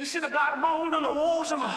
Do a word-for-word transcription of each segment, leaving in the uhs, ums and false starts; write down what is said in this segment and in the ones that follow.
You see the black mold on the walls of my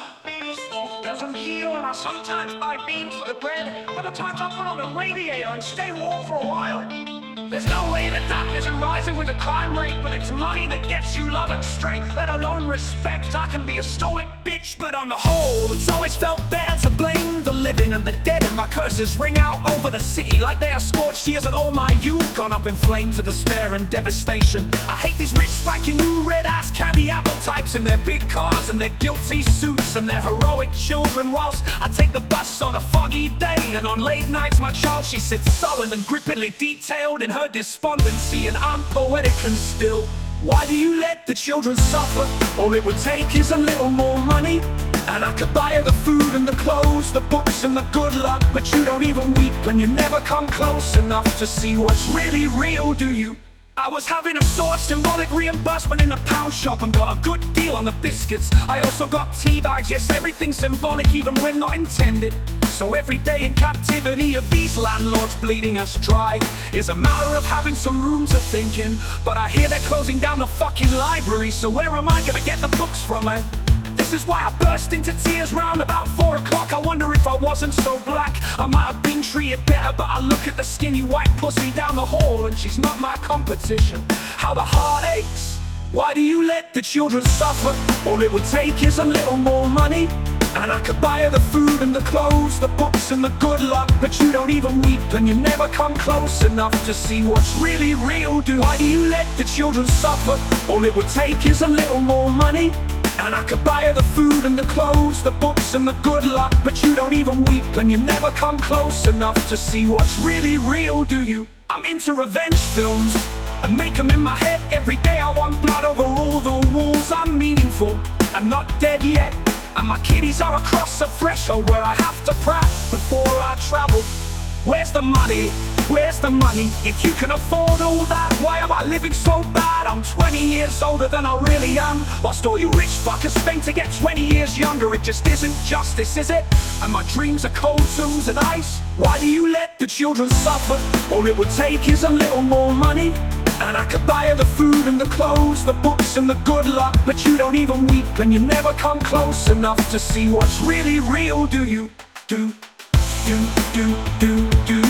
doesn't heal, and I sometimes buy beans for the bread. Other times I put on the radiator and stay warm for a while. There's no way that that isn't rising with the crime rate, but it's money that gets you love and strength, let alone respect. I can be a stoic bitch, but on the whole, it's always felt better to blame the living and the dead. And my curses ring out over the city like they are scorched years, and all my youth gone up in flames of despair and devastation. I hate these rich, spiky new red-ass candy apple types in their big cars and their guilty suits and their heroic children, whilst I take the bus on a foggy day. And on late nights, my child, she sits sullen and grippingly detailed in her despondency, and I'm poetic and still. Why do you let the children suffer? All it would take is a little more money, and I could buy her the food and the clothes, the books and the good luck. But you don't even weep, and you never come close enough to see what's really real, do you? I was having a sort of symbolic reimbursement in a pound shop and got a good deal on the biscuits. I also got tea bags, yes, everything's symbolic even when not intended. So every day in captivity of these landlords bleeding us dry is a matter of having some room to think in. But I hear they're closing down the fucking library, so where am I gonna get the books from, eh? This is why I burst into tears round about four o'clock. I wonder if I wasn't so black, I might have been treated better. But I look at the skinny white pussy down the hall, and she's not my competition. How the heart aches. Why do you let the children suffer? All it would take is a little more money, and I could buy her the food and the clothes, the books and the good luck. But you don't even weep, and you never come close enough to see what's really real, do. Why do you let the children suffer? All it would take is a little more money, and I could buy her the food and the clothes, the books and the good luck. But you don't even weep, and you never come close enough to see what's really real, do you? I'm into revenge films, and make them in my head. Every day I want blood over all the walls. I'm meaningful, I'm not dead yet, and my kiddies are across the threshold where I have to prat before I travel. Where's the money? Where's the money? If you can afford all that, why am I living so bad? I'm twenty years older than I really am, whilst all you rich fuckers spend to get twenty years younger. It just isn't justice, is it? And my dreams are cold zooms and ice. Why do you let the children suffer? All it would take is a little more money, and I could buy her the food and the clothes, the books and the good luck. But you don't even weep, and you never come close enough to see what's really real, do you? Do, do, do, do, do.